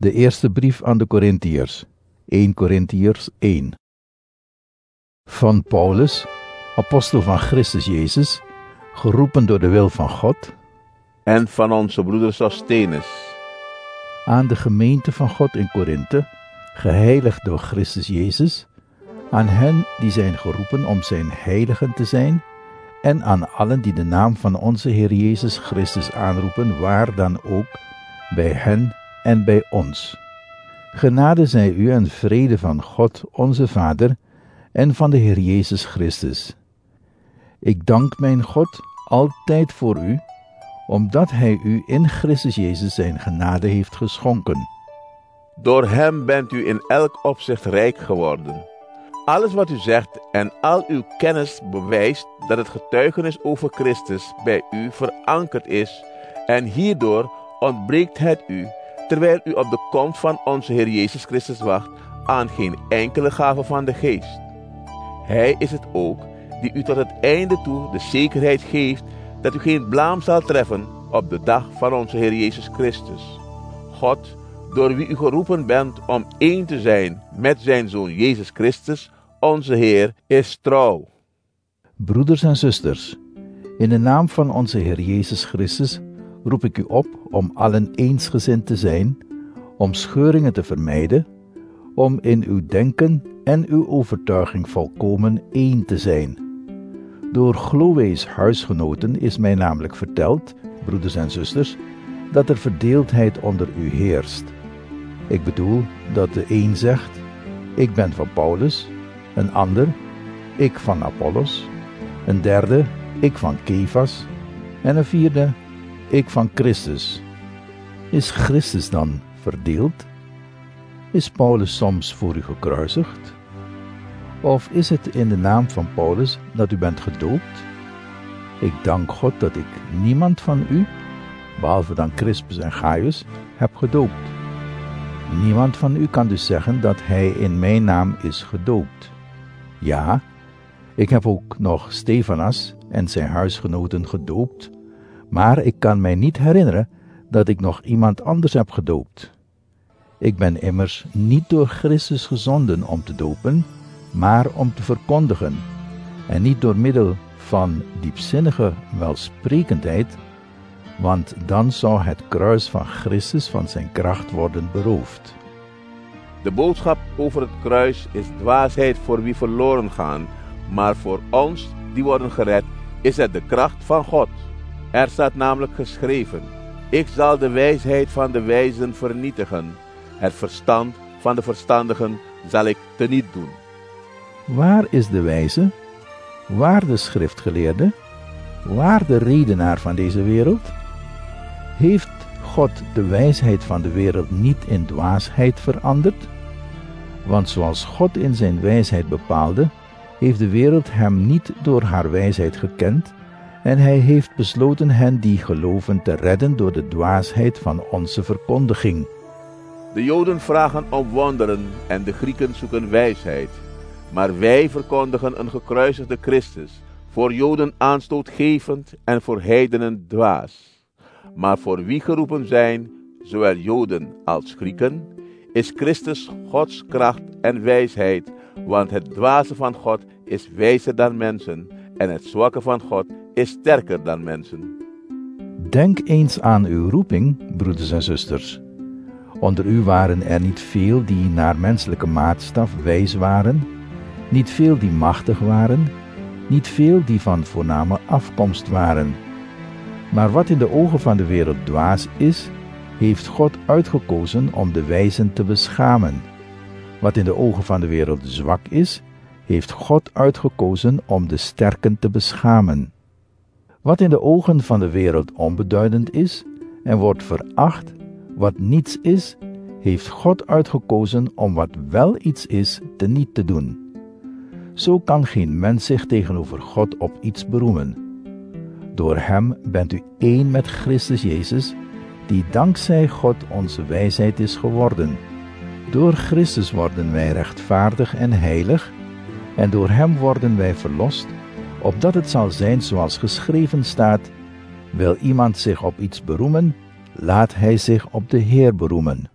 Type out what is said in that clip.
De eerste brief aan de Korintiërs, 1 Korintiërs 1. Van Paulus, apostel van Christus Jezus, geroepen door de wil van God, en van onze broeder Sosthenes, aan de gemeente van God in Korinthe, geheiligd door Christus Jezus, aan hen die zijn geroepen om zijn heiligen te zijn, en aan allen die de naam van onze Heer Jezus Christus aanroepen, waar dan ook, bij hen en bij ons. Genade zij u en vrede van God onze Vader en van de Heer Jezus Christus. Ik dank mijn God altijd voor u, omdat Hij u in Christus Jezus zijn genade heeft geschonken. Door hem bent u in elk opzicht rijk geworden. Alles wat u zegt en al uw kennis bewijst dat het getuigenis over Christus bij u verankerd is, en hierdoor ontbreekt het u, terwijl u op de komst van onze Heer Jezus Christus wacht, aan geen enkele gave van de geest. Hij is het ook die u tot het einde toe de zekerheid geeft dat u geen blaam zal treffen op de dag van onze Heer Jezus Christus. God, door wie u geroepen bent om één te zijn met zijn Zoon Jezus Christus, onze Heer, is trouw. Broeders en zusters, in de naam van onze Heer Jezus Christus roep ik u op om allen eensgezind te zijn, om scheuringen te vermijden, om in uw denken en uw overtuiging volkomen één te zijn. Door Chloe's huisgenoten is mij namelijk verteld, broeders en zusters, dat er verdeeldheid onder u heerst. Ik bedoel dat de een zegt, ik ben van Paulus, een ander, ik van Apollos, een derde, ik van Kefas, en een vierde, ik van Christus. Is Christus dan verdeeld? Is Paulus soms voor u gekruisigd? Of is het in de naam van Paulus dat u bent gedoopt? Ik dank God dat ik niemand van u, behalve dan Crispus en Gaius, heb gedoopt. Niemand van u kan dus zeggen dat hij in mijn naam is gedoopt. Ja, ik heb ook nog Stefanas en zijn huisgenoten gedoopt, maar ik kan mij niet herinneren dat ik nog iemand anders heb gedoopt. Ik ben immers niet door Christus gezonden om te dopen, maar om te verkondigen, en niet door middel van diepzinnige welsprekendheid, want dan zou het kruis van Christus van zijn kracht worden beroofd. De boodschap over het kruis is dwaasheid voor wie verloren gaan, maar voor ons die worden gered is het de kracht van God. Er staat namelijk geschreven, ik zal de wijsheid van de wijzen vernietigen, het verstand van de verstandigen zal ik teniet doen. Waar is de wijze? Waar de schriftgeleerde? Waar de redenaar van deze wereld? Heeft God de wijsheid van de wereld niet in dwaasheid veranderd? Want zoals God in zijn wijsheid bepaalde, heeft de wereld hem niet door haar wijsheid gekend, en hij heeft besloten hen die geloven te redden door de dwaasheid van onze verkondiging. De Joden vragen om wonderen en de Grieken zoeken wijsheid. Maar wij verkondigen een gekruisigde Christus, voor Joden aanstootgevend en voor heidenen dwaas. Maar voor wie geroepen zijn, zowel Joden als Grieken, is Christus Gods kracht en wijsheid, want het dwaze van God is wijzer dan mensen, en het zwakke van God is sterker dan mensen. Denk eens aan uw roeping, broeders en zusters. Onder u waren er niet veel die naar menselijke maatstaf wijs waren, niet veel die machtig waren, niet veel die van voorname afkomst waren. Maar wat in de ogen van de wereld dwaas is, heeft God uitgekozen om de wijzen te beschamen. Wat in de ogen van de wereld zwak is, heeft God uitgekozen om de sterken te beschamen. Wat in de ogen van de wereld onbeduidend is en wordt veracht, wat niets is, heeft God uitgekozen om wat wel iets is teniet te doen. Zo kan geen mens zich tegenover God op iets beroemen. Door hem bent u één met Christus Jezus, die dankzij God onze wijsheid is geworden. Door Christus worden wij rechtvaardig en heilig, en door hem worden wij verlost, opdat het zal zijn zoals geschreven staat, wil iemand zich op iets beroemen, laat hij zich op de Heer beroemen.